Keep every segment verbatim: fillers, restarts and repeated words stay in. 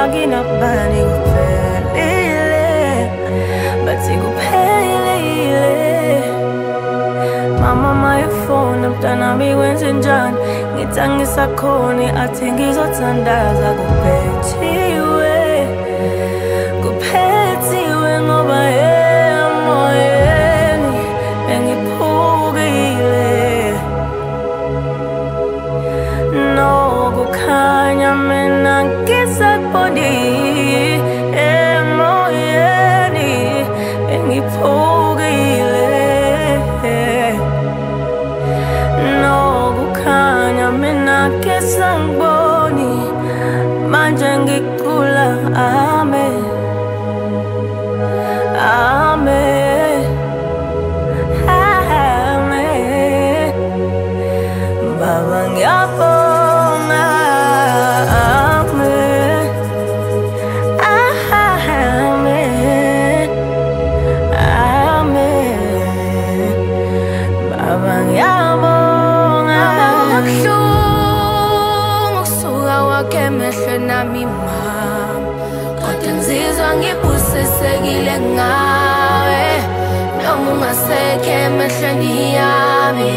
akinabani kuphelile, bathi kuphelile. Mama my phone mntanami kwenzenjani, ngithi angisakhoni athi ngizothandaza. Kuphethiwe, kuphethiwe ngoba emoyeni bengiphukile. Nokukhanya mina ngisakuboni, emoyeni bengiphukile. Nokukhanya mina ngisakuboni, manje ngicula amen, amen, amen. Baba ngiyabonga, amen, amen, amen. Baba ngiyabonga. Kubuhlungu ukusuka wakhe emehlweni ami mama, kodwa ngizizwa ngibusisekile ngawe. Noma ungasekho emehlweni yami,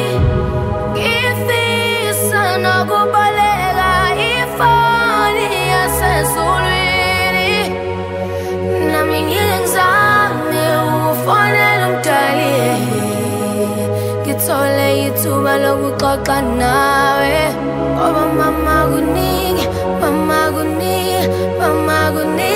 ngifisa nokuboleka ifoni yasezulwini, nami ngike ngizame ukufonela umdali, ngithole ithuba lokuxoxa nawe. Ngoba mama kuningi, mama kuningi, mama kuningi